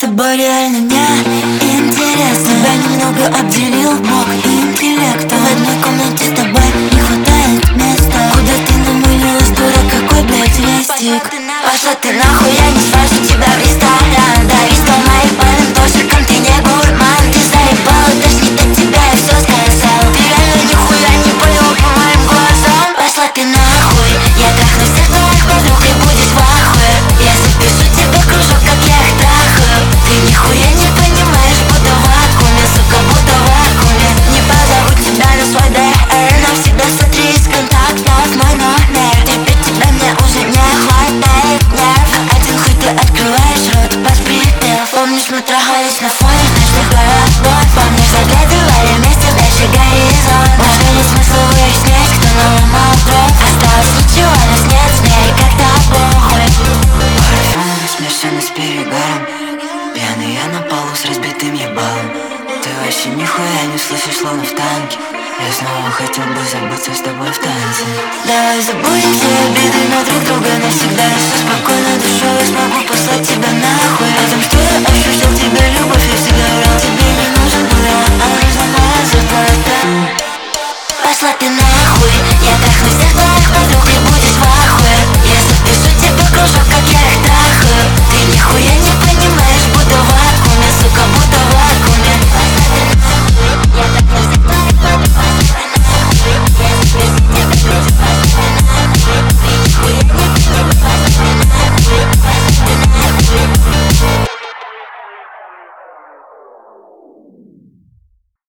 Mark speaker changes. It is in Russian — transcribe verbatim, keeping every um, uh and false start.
Speaker 1: тобой реально не интересно. Тебя немного обделил Бог интеллекта. В одной комнате с тобой не хватает места. Куда ты намылилась, дура, какой, блядь, листик? Пошла ты нахуй, я не свожу тебя в ресторан. Давись по моим пальным тошикам, ты не гурман. Ты заебала, тошнит от тебя, я все сказал. Ты реально нихуя не понял по моим глазам. Пошла ты нахуй, я трахну всех твоих подруг и будешь в ахуе. Я запишу тебе кружок, как я их трахаю. Ты нихуя не понимаешь, буду в вакууме, сука, буду в вакууме. Не позову тебя на свой ДР, навсегда сотри из контактов мой номер. Теперь тебя мне уже не хватает нерв. Один хуй ты открываешь рот под припев. Помнишь, мы трахались на фоне ночных городов. Помнишь, заглядывали вместе дальше горизонт. Может ли смысл выяснять, кто наломал дров? Осталось ничего, нас нет, смей, как-то похуй. Парфюм смешанный с перегаром. Пьяный я на полу с разбитым ебалом. Ты вообще нихуя не слышишь, словно в танке. Я снова хотел бы забыться с тобой в танце. Давай забудем все обиды на друг друга навсегда.